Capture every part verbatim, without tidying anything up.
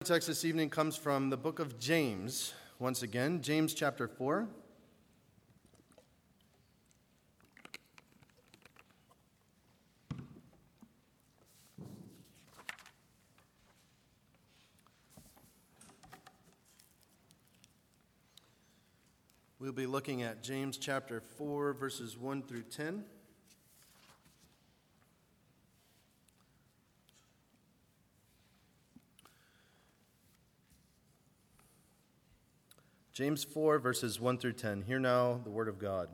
text this evening comes from the book of James. Once again, James chapter four. We'll be looking at James chapter four, verses one through ten. James four, verses one through ten. Hear now the word of God.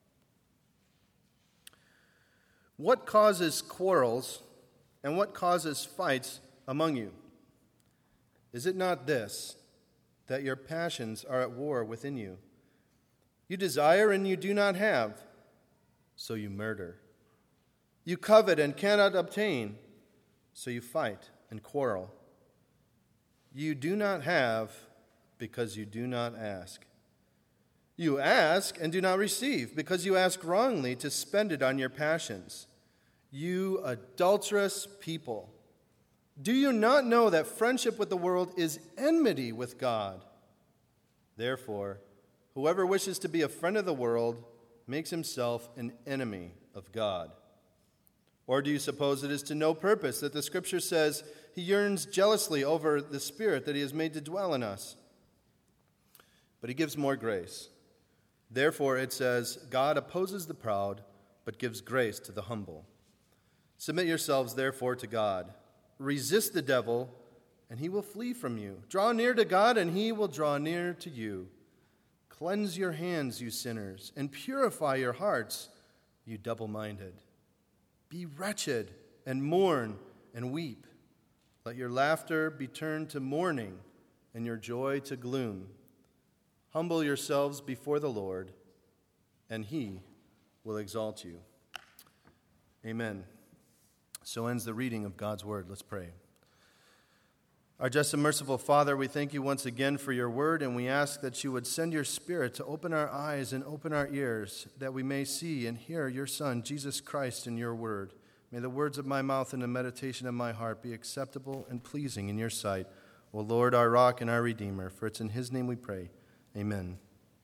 What causes quarrels and what causes fights among you? Is it not this, that your passions are at war within you? You desire and you do not have, so you murder. You covet and cannot obtain, so you fight and quarrel. You do not have because you do not ask. You ask and do not receive because you ask wrongly to spend it on your passions. You adulterous people, do you not know that friendship with the world is enmity with God? Therefore, whoever wishes to be a friend of the world makes himself an enemy of God. Or do you suppose it is to no purpose that the Scripture says he yearns jealously over the Spirit that he has made to dwell in us? But he gives more grace. Therefore it says, God opposes the proud, but gives grace to the humble. Submit yourselves therefore to God. Resist the devil, and he will flee from you. Draw near to God, and he will draw near to you. Cleanse your hands, you sinners, and purify your hearts, you double-minded. Be wretched, and mourn, and weep. Let your laughter be turned to mourning, and your joy to gloom. Humble yourselves before the Lord, and he will exalt you. Amen. So ends the reading of God's word. Let's pray. Our just and merciful Father, we thank you once again for your word, and we ask that you would send your Spirit to open our eyes and open our ears, that we may see and hear your Son, Jesus Christ, in your word. May the words of my mouth and the meditation of my heart be acceptable and pleasing in your sight, O Lord, our rock and our Redeemer, for it's in his name we pray. Amen.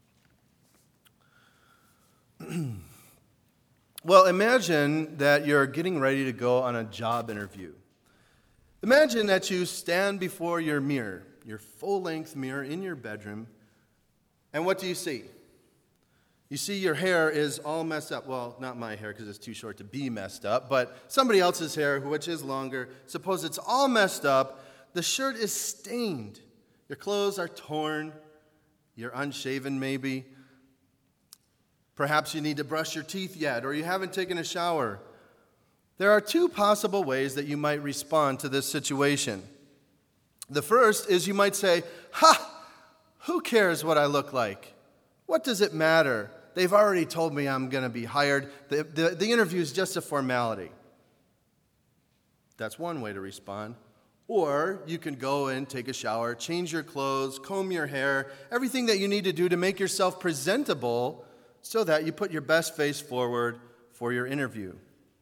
Well, imagine that you're getting ready to go on a job interview. Imagine that you stand before your mirror, your full-length mirror in your bedroom, and what do you see? You see your hair is all messed up. Well, not my hair because it's too short to be messed up, but somebody else's hair, which is longer. Suppose it's all messed up. The shirt is stained. Your clothes are torn. You're unshaven maybe. Perhaps you need to brush your teeth yet, or you haven't taken a shower. There are two possible ways that you might respond to this situation. The first is you might say, ha, who cares what I look like? What does it matter? They've already told me I'm going to be hired. The, the, the interview is just a formality. That's one way to respond. Or you can go and take a shower, change your clothes, comb your hair, everything that you need to do to make yourself presentable so that you put your best face forward for your interview.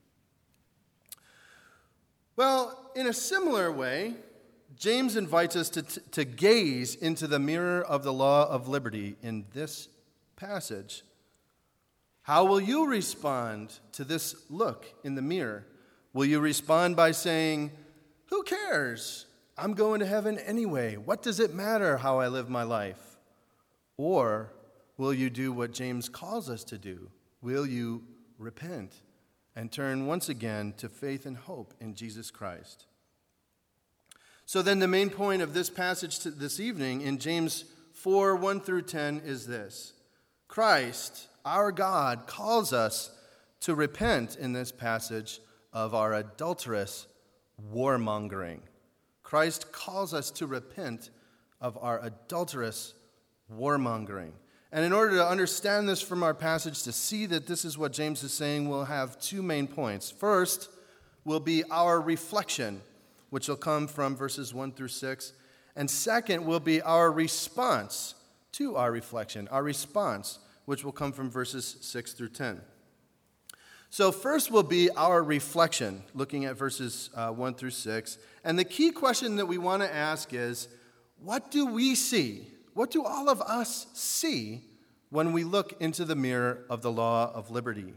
Well, in a similar way, James invites us to, to gaze into the mirror of the law of liberty in this passage. How will you respond to this look in the mirror? Will you respond by saying, who cares? I'm going to heaven anyway. What does it matter how I live my life? Or will you do what James calls us to do? Will you repent and turn once again to faith and hope in Jesus Christ? So then the main point of this passage this evening in James four, one through ten is this. Christ, our God, calls us to repent in this passage of our adulterous warmongering. Christ calls us to repent of our adulterous warmongering. And in order to understand this from our passage, to see that this is what James is saying, we'll have two main points. First will be our reflection, which will come from verses one through six. And second will be our response to our reflection, our response, which will come from verses six through ten. So first will be our reflection, looking at verses uh, one through six. And the key question that we want to ask is, what do we see? What do all of us see when we look into the mirror of the law of liberty?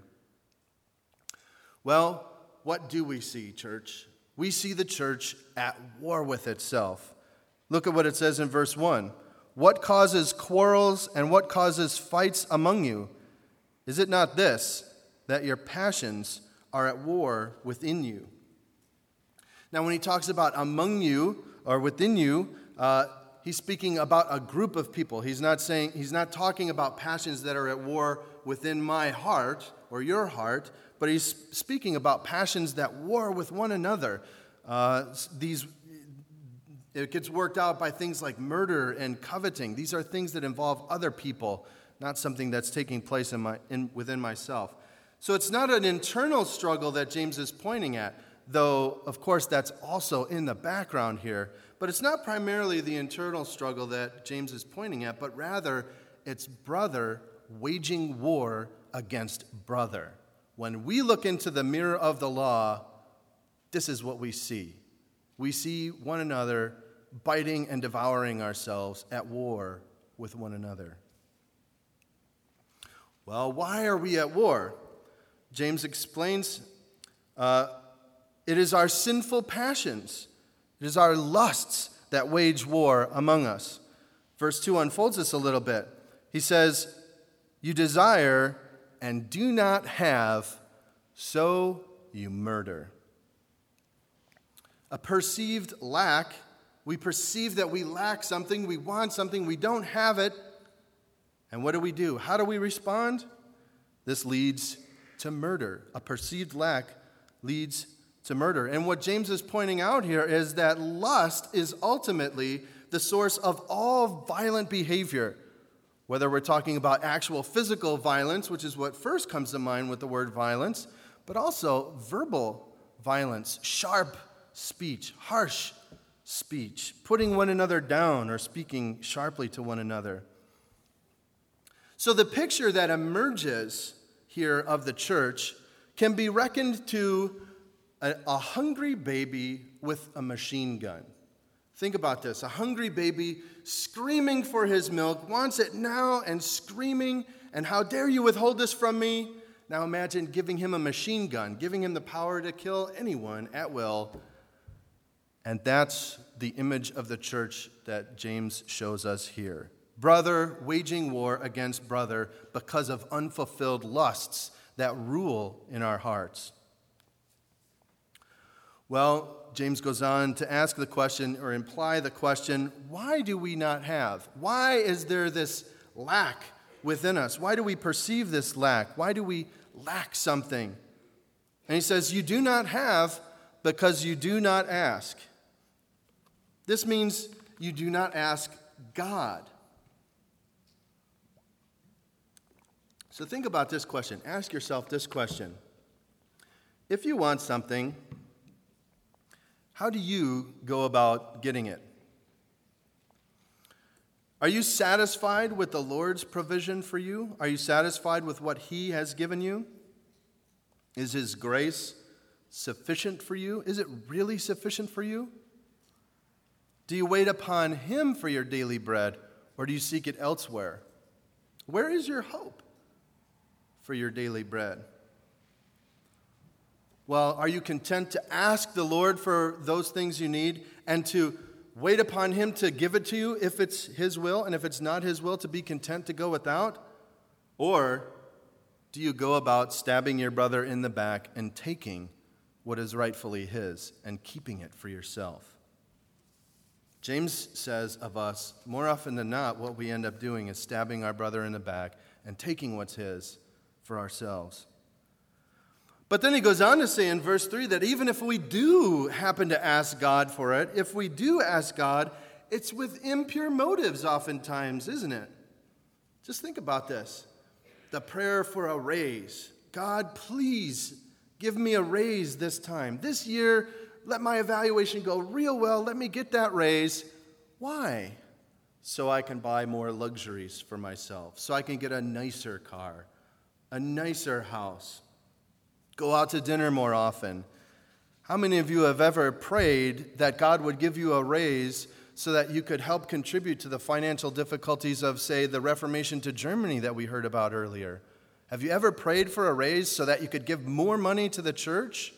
Well, what do we see, church? We see the church at war with itself. Look at what it says in verse one. What causes quarrels and what causes fights among you? Is it not this, that your passions are at war within you? Now, when he talks about among you or within you, uh, he's speaking about a group of people. He's not saying, he's not talking about passions that are at war within my heart or your heart, but he's speaking about passions that war with one another. Uh, these, it gets worked out by things like murder and coveting. These are things that involve other people, not something that's taking place in my, in, within myself. So it's not an internal struggle that James is pointing at, though, of course, that's also in the background here. But it's not primarily the internal struggle that James is pointing at, but rather it's brother waging war against brother. When we look into the mirror of the law, this is what we see. We see one another biting and devouring ourselves at war with one another. Well, why are we at war? James explains, uh, it is our sinful passions. It is our lusts that wage war among us. Verse two unfolds this a little bit. He says, you desire and do not have, so you murder. A perceived lack, we perceive that we lack something, we want something, we don't have it. And what do we do? How do we respond? This leads to murder. A perceived lack leads to murder. And what James is pointing out here is that lust is ultimately the source of all violent behavior. Whether we're talking about actual physical violence, which is what first comes to mind with the word violence, but also verbal violence, sharp speech, harsh speech, putting one another down or speaking sharply to one another. So the picture that emerges here of the church can be reckoned to a, a hungry baby with a machine gun. Think about this. A hungry baby screaming for his milk, wants it now and screaming, and how dare you withhold this from me? Now imagine giving him a machine gun, giving him the power to kill anyone at will. And that's the image of the church that James shows us here. Brother waging war against brother because of unfulfilled lusts that rule in our hearts. Well, James goes on to ask the question or imply the question, why do we not have? Why is there this lack within us? Why do we perceive this lack? Why do we lack something? And he says, you do not have because you do not ask. This means you do not ask God. So think about this question. Ask yourself this question. If you want something, how do you go about getting it? Are you satisfied with the Lord's provision for you? Are you satisfied with what He has given you? Is His grace sufficient for you? Is it really sufficient for you? Do you wait upon Him for your daily bread, or do you seek it elsewhere? Where is your hope for your daily bread? Well, are you content to ask the Lord for those things you need and to wait upon Him to give it to you if it's His will, and if it's not His will, to be content to go without? Or do you go about stabbing your brother in the back and taking what is rightfully his and keeping it for yourself? James says of us, more often than not, what we end up doing is stabbing our brother in the back and taking what's his for ourselves. But then he goes on to say in verse three that even if we do happen to ask God for it, if we do ask God, it's with impure motives oftentimes, isn't it? Just think about this. The prayer for a raise. God, please give me a raise this time. This year, let my evaluation go real well. Let me get that raise. Why? So I can buy more luxuries for myself. So I can get a nicer car, a nicer house, go out to dinner more often. How many of you have ever prayed that God would give you a raise so that you could help contribute to the financial difficulties of, say, the Reformation to Germany that we heard about earlier? Have you ever prayed for a raise so that you could give more money to the church?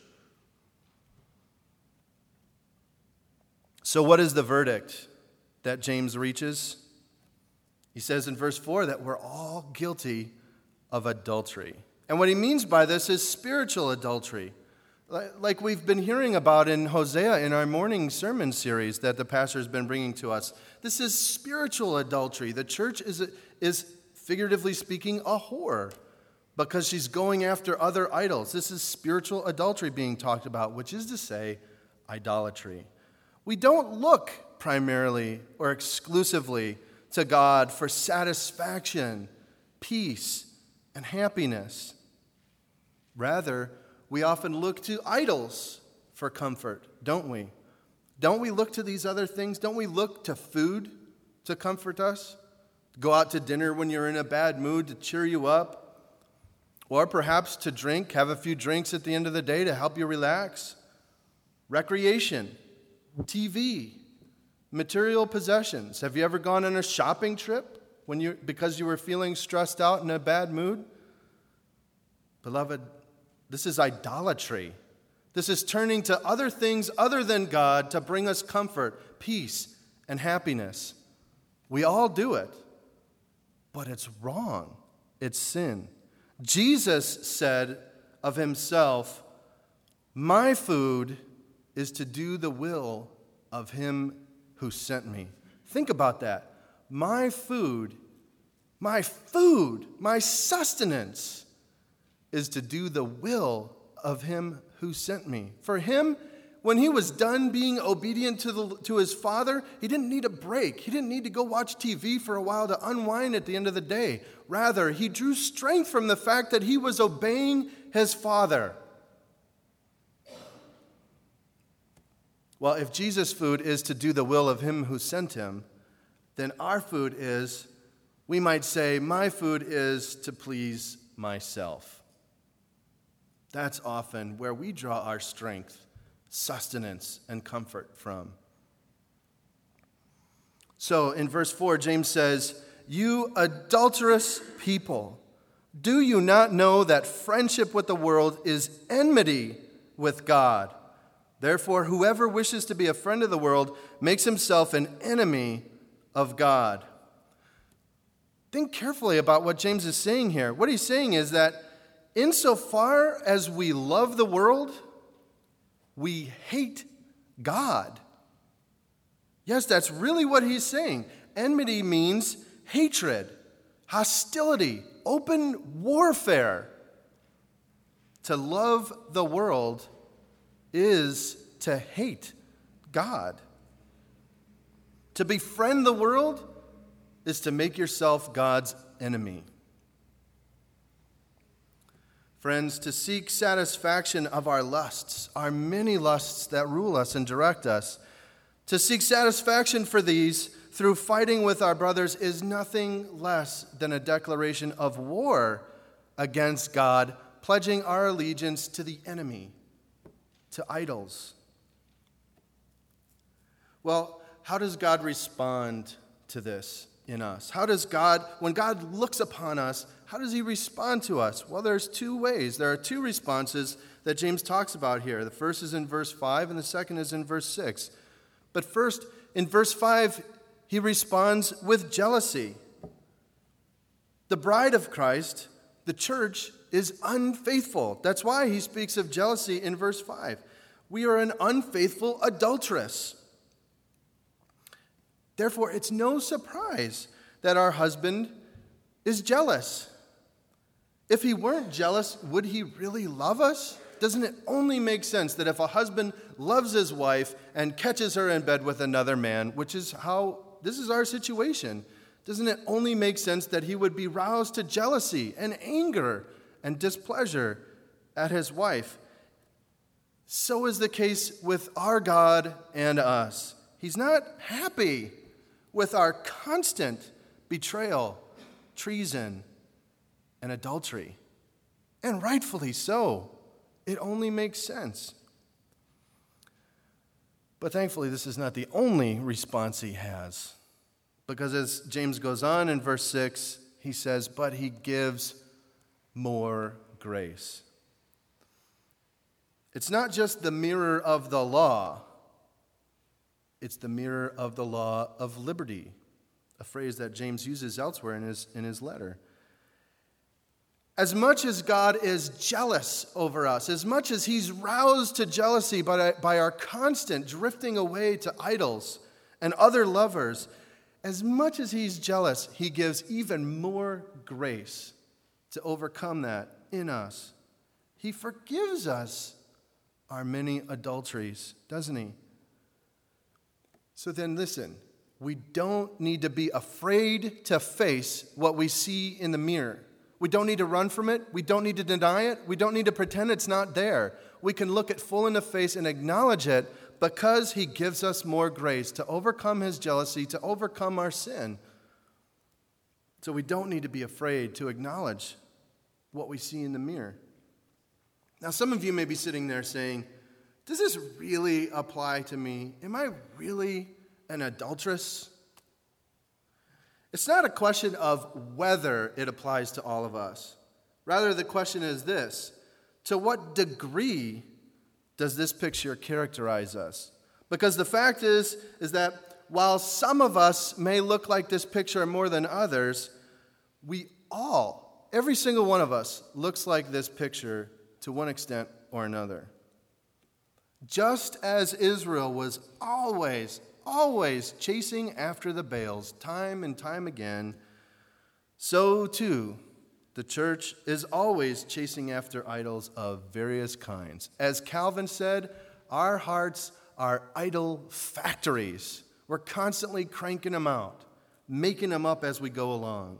So what is the verdict that James reaches? He says in verse four that we're all guilty of adultery. And what he means by this is spiritual adultery, like we've been hearing about in Hosea in our morning sermon series that the pastor's been bringing to us. This is spiritual adultery. The church is, is figuratively speaking, a whore because she's going after other idols. This is spiritual adultery being talked about, which is to say, idolatry. We don't look primarily or exclusively to God for satisfaction, peace, and happiness. Rather, we often look to idols for comfort, don't we? Don't we look to these other things? Don't we look to food to comfort us? Go out to dinner when you're in a bad mood to cheer you up? Or perhaps to drink, have a few drinks at the end of the day to help you relax? Recreation, T V, material possessions. Have you ever gone on a shopping trip when you because you were feeling stressed out in a bad mood? Beloved, this is idolatry. This is turning to other things other than God to bring us comfort, peace, and happiness. We all do it, but it's wrong. It's sin. Jesus said of himself, "My food is to do the will of him who sent me." Think about that. My food, my food, my sustenance is to do the will of him who sent me. For him, when he was done being obedient to, the, to his Father, he didn't need a break. He didn't need to go watch T V for a while to unwind at the end of the day. Rather, he drew strength from the fact that he was obeying his Father. Well, if Jesus' food is to do the will of him who sent him, then our food is, we might say, my food is to please myself. That's often where we draw our strength, sustenance, and comfort from. So in verse four, James says, "You adulterous people, do you not know that friendship with the world is enmity with God? Therefore, whoever wishes to be a friend of the world makes himself an enemy of God." Think carefully about what James is saying here. What he's saying is that insofar as we love the world, we hate God. Yes, that's really what he's saying. Enmity means hatred, hostility, open warfare. To love the world is to hate God. To befriend the world is to make yourself God's enemy. Friends, to seek satisfaction of our lusts, our many lusts that rule us and direct us, to seek satisfaction for these through fighting with our brothers is nothing less than a declaration of war against God, pledging our allegiance to the enemy, to idols. Well, how does God respond to this in us? How does God, when God looks upon us, how does he respond to us? Well, there's two ways. There are two responses that James talks about here. The first is in verse five, and the second is in verse six. But first, in verse five, he responds with jealousy. The bride of Christ, the church, is unfaithful. That's why he speaks of jealousy in verse five. We are an unfaithful adulteress. Therefore, it's no surprise that our husband is jealous. If he weren't jealous, would he really love us? Doesn't it only make sense that if a husband loves his wife and catches her in bed with another man, which is how, this is our situation, doesn't it only make sense that he would be roused to jealousy and anger and displeasure at his wife? So is the case with our God and us. He's not happy with our constant betrayal, treason, and adultery. And rightfully so. It only makes sense. But thankfully, this is not the only response he has. Because as James goes on in verse six, he says, but he gives more grace. It's not just the mirror of the law. It's the mirror of the law of liberty, a phrase that James uses elsewhere in his, in his letter. As much as God is jealous over us, as much as he's roused to jealousy by, by our constant drifting away to idols and other lovers, as much as he's jealous, he gives even more grace to overcome that in us. He forgives us our many adulteries, doesn't he? So then listen, we don't need to be afraid to face what we see in the mirror. We don't need to run from it. We don't need to deny it. We don't need to pretend it's not there. We can look it full in the face and acknowledge it because he gives us more grace to overcome his jealousy, to overcome our sin. So we don't need to be afraid to acknowledge what we see in the mirror. Now, some of you may be sitting there saying, does this really apply to me? Am I really an adulteress? It's not a question of whether it applies to all of us. Rather, the question is this: to what degree does this picture characterize us? Because the fact is, is that while some of us may look like this picture more than others, we all, every single one of us, looks like this picture to one extent or another. Just as Israel was always, always chasing after the Baals time and time again, so too the church is always chasing after idols of various kinds. As Calvin said, our hearts are idol factories. We're constantly cranking them out, making them up as we go along.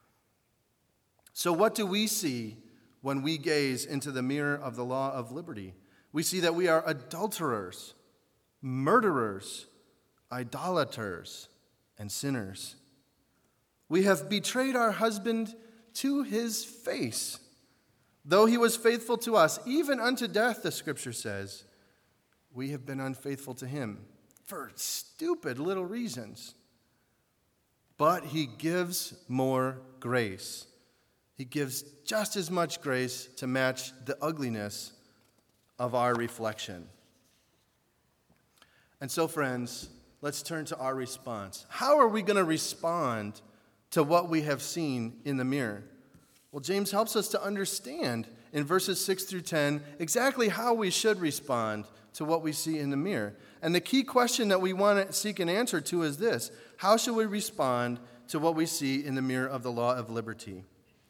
So what do we see when we gaze into the mirror of the law of liberty? We see that we are adulterers, murderers, idolaters, and sinners. We have betrayed our husband to his face. Though he was faithful to us, even unto death, the scripture says, we have been unfaithful to him for stupid little reasons. But he gives more grace. He gives just as much grace to match the ugliness of our reflection. And so, friends, let's turn to our response. How are we going to respond to what we have seen in the mirror? Well, James helps us to understand in verses six through ten exactly how we should respond to what we see in the mirror. And the key question that we want to seek an answer to is this: how should we respond to what we see in the mirror of the law of liberty?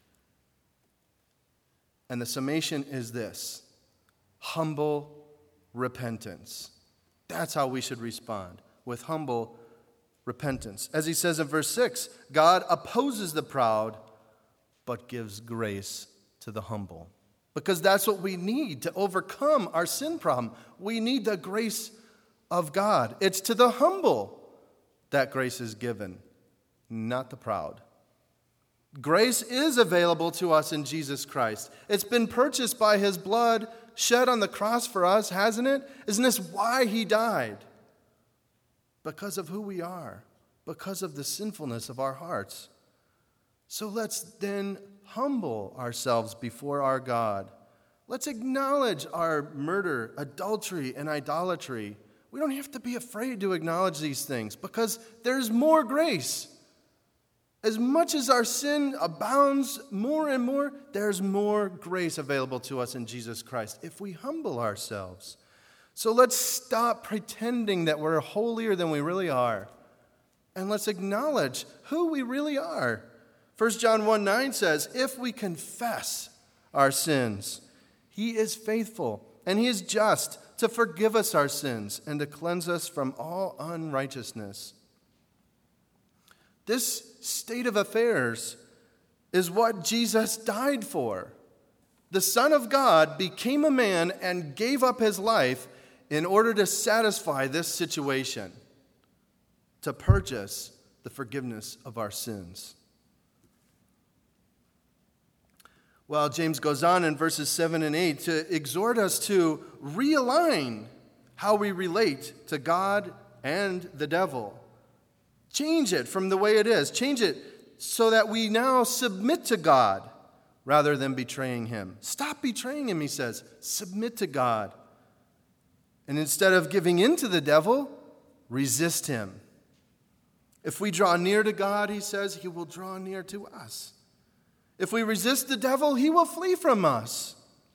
And the summation is this: humble repentance. That's how we should respond, with humble repentance. As he says in verse six, God opposes the proud, but gives grace to the humble. Because that's what we need to overcome our sin problem. We need the grace of God. It's to the humble that grace is given, not the proud. Grace is available to us in Jesus Christ. It's been purchased by his blood shed on the cross for us, hasn't it? Isn't this why he died? Because of who we are, because of the sinfulness of our hearts. So let's then humble ourselves before our God. Let's acknowledge our murder, adultery, and idolatry. We don't have to be afraid to acknowledge these things because there's more grace. As much as our sin abounds more and more, there's more grace available to us in Jesus Christ if we humble ourselves. So let's stop pretending that we're holier than we really are. And let's acknowledge who we really are. First John one nine says, if we confess our sins, he is faithful and he is just to forgive us our sins and to cleanse us from all unrighteousness. This state of affairs is what Jesus died for. The Son of God became a man and gave up his life in order to satisfy this situation, to purchase the forgiveness of our sins. Well, James goes on in verses seven and eight to exhort us to realign how we relate to God and the devil. Change it from the way it is. Change it so that we now submit to God rather than betraying him. Stop betraying him, he says. Submit to God. And instead of giving in to the devil, resist him. If we draw near to God, he says, he will draw near to us. If we resist the devil, he will flee from us.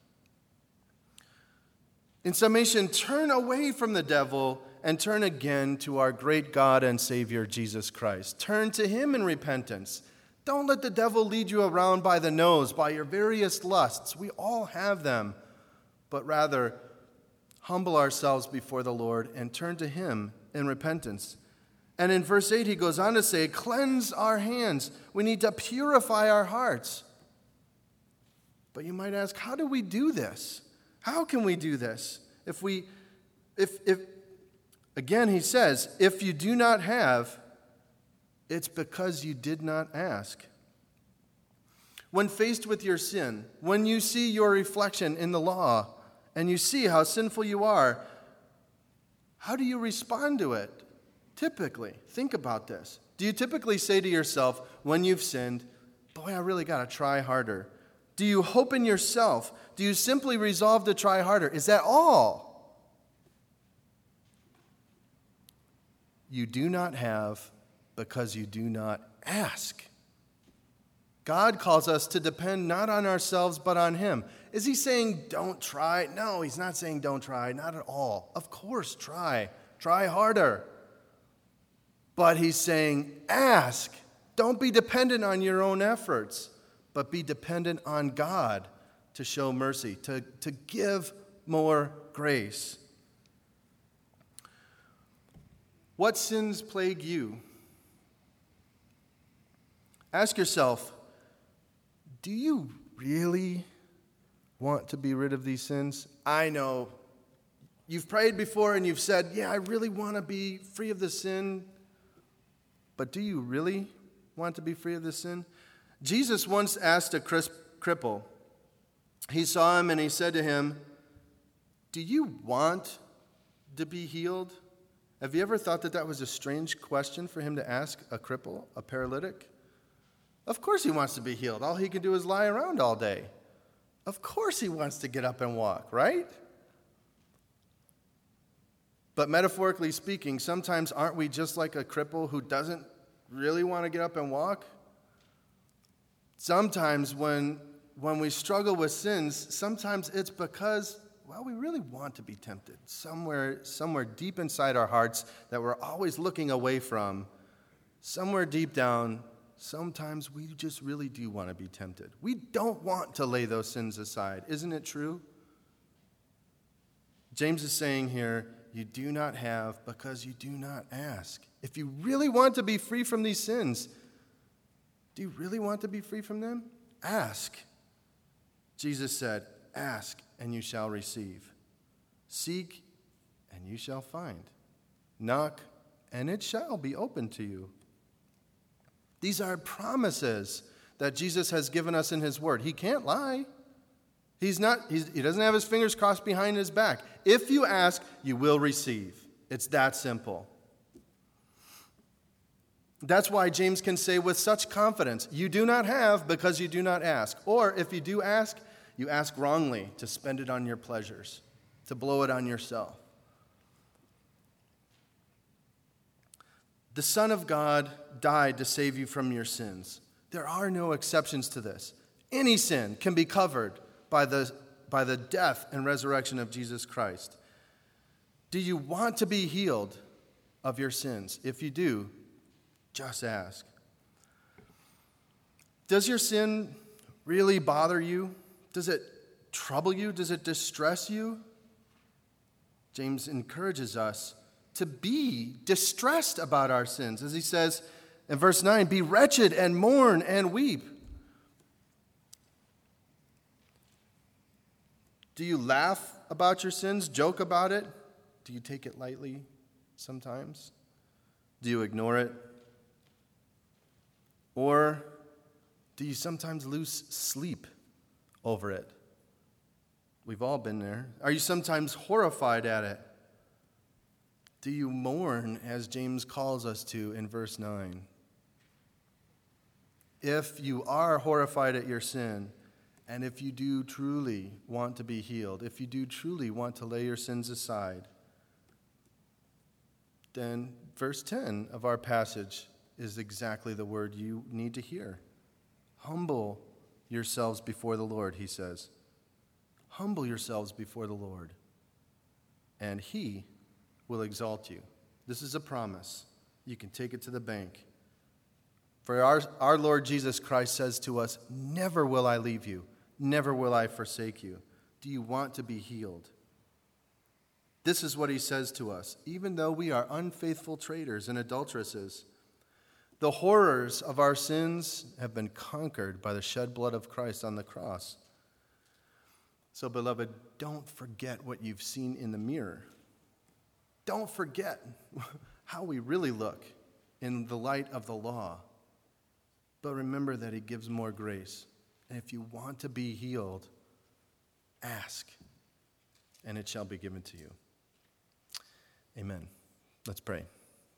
In summation, turn away from the devil and turn again to our great God and Savior, Jesus Christ. Turn to him in repentance. Don't let the devil lead you around by the nose, by your various lusts. We all have them. But rather, humble ourselves before the Lord and turn to him in repentance. And in verse eight, he goes on to say, cleanse our hands. We need to purify our hearts. But you might ask, how do we do this? How can we do this? If we, if, if, again, he says, if you do not have, it's because you did not ask. When faced with your sin, when you see your reflection in the law, and you see how sinful you are, how do you respond to it? Typically, think about this. Do you typically say to yourself, when you've sinned, boy, I really got to try harder? Do you hope in yourself? Do you simply resolve to try harder? Is that all? You do not have because you do not ask. God calls us to depend not on ourselves but on him. Is he saying don't try? No, he's not saying don't try, not at all. Of course, try. Try harder. But he's saying ask. Don't be dependent on your own efforts, but be dependent on God to show mercy, to, to give more grace. What sins plague you? Ask yourself, do you really want to be rid of these sins? I know you've prayed before and you've said, yeah, I really want to be free of this sin. But do you really want to be free of this sin? Jesus once asked a cripple. He saw him and he said to him, do you want to be healed? Have you ever thought that that was a strange question for him to ask a cripple, a paralytic? Of course he wants to be healed. All he can do is lie around all day. Of course he wants to get up and walk, right? But metaphorically speaking, sometimes aren't we just like a cripple who doesn't really want to get up and walk? Sometimes when, when we struggle with sins, sometimes it's because, well, we really want to be tempted. Somewhere, somewhere deep inside our hearts that we're always looking away from, somewhere deep down, sometimes we just really do want to be tempted. We don't want to lay those sins aside. Isn't it true? James is saying here, you do not have because you do not ask. If you really want to be free from these sins, do you really want to be free from them? Ask. Jesus said, ask and you shall receive. Seek and you shall find. Knock and it shall be opened to you. These are promises that Jesus has given us in his word. He can't lie. He's not, he's, he doesn't have his fingers crossed behind his back. If you ask, you will receive. It's that simple. That's why James can say with such confidence, you do not have because you do not ask. Or if you do ask, you ask wrongly to spend it on your pleasures, to blow it on yourself. The Son of God died to save you from your sins. There are no exceptions to this. Any sin can be covered by the, by the death and resurrection of Jesus Christ. Do you want to be healed of your sins? If you do, just ask. Does your sin really bother you? Does it trouble you? Does it distress you? James encourages us to be distressed about our sins. As he says in verse nine, be wretched and mourn and weep. Do you laugh about your sins, joke about it? Do you take it lightly sometimes? Do you ignore it? Or do you sometimes lose sleep over it? We've all been there. Are you sometimes horrified at it? Do you mourn, as James calls us to in verse nine? If you are horrified at your sin, and if you do truly want to be healed, if you do truly want to lay your sins aside, then verse ten of our passage is exactly the word you need to hear. Humble yourselves before the Lord, he says. Humble yourselves before the Lord, and he will exalt you. This is a promise. You can take it to the bank. For our, our Lord Jesus Christ says to us, never will I leave you, never will I forsake you. Do you want to be healed? This is what he says to us. Even though we are unfaithful traitors and adulteresses, the horrors of our sins have been conquered by the shed blood of Christ on the cross. So, beloved, don't forget what you've seen in the mirror. Don't forget how we really look in the light of the law. But remember that he gives more grace. And if you want to be healed, ask, and it shall be given to you. Amen. Let's pray.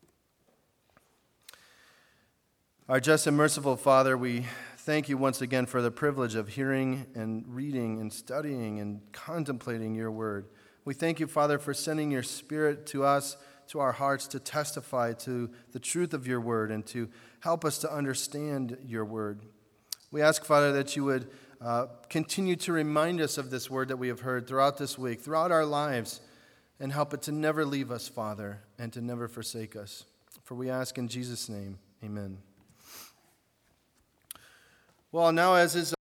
Our just and merciful Father, we thank you once again for the privilege of hearing and reading and studying and contemplating your word. We thank you, Father, for sending your Spirit to us, to our hearts, to testify to the truth of your word and to help us to understand your word. We ask, Father, that you would uh, continue to remind us of this word that we have heard throughout this week, throughout our lives, and help it to never leave us, Father, and to never forsake us. For we ask in Jesus' name, amen. Well, now as is